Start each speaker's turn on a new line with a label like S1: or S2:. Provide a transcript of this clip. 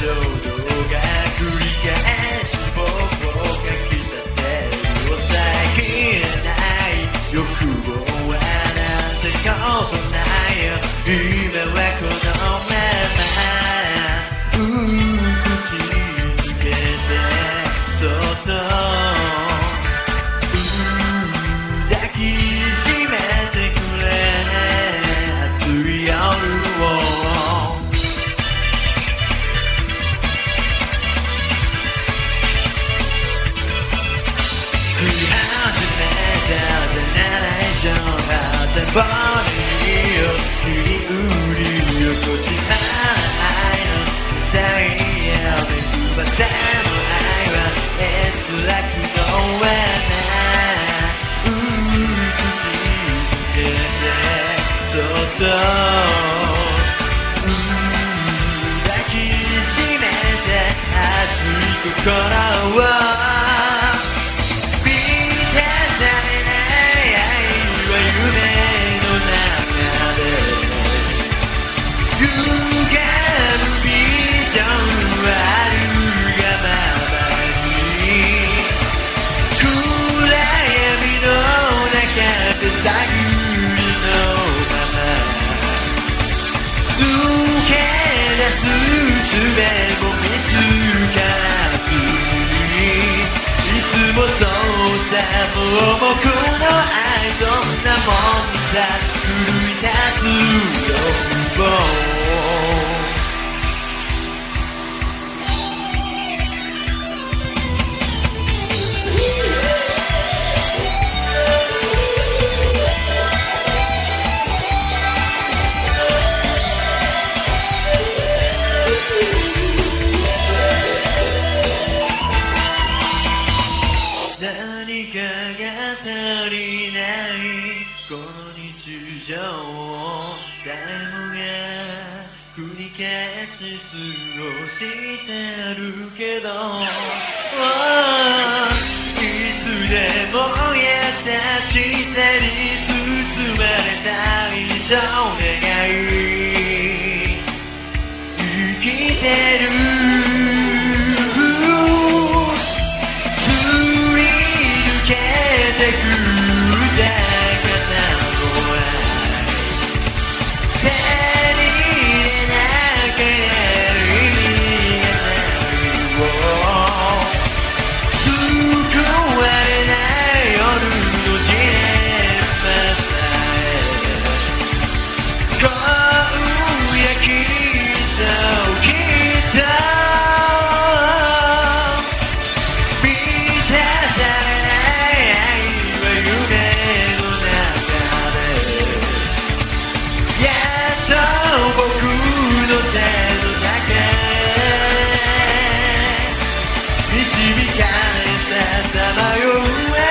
S1: 衝動が繰り返し僕をかきたてる抑えきれない欲望はなんてことないよ今はこのまま口づけてそっと抱きしめてくれ暑い夜を降り始めたジェネレーションはテンポによ振り売りよこしな愛のダイヤで奪ったの愛は閲楽の上口づけてそっと抱きしめて熱い心をもう僕の愛どんなもんだ奮い立つ欲望何かが足りないこの日常を誰もが繰り返し過ごしてるけどいつでも優しさに包まれたいと願い生きてる導かれたさまよう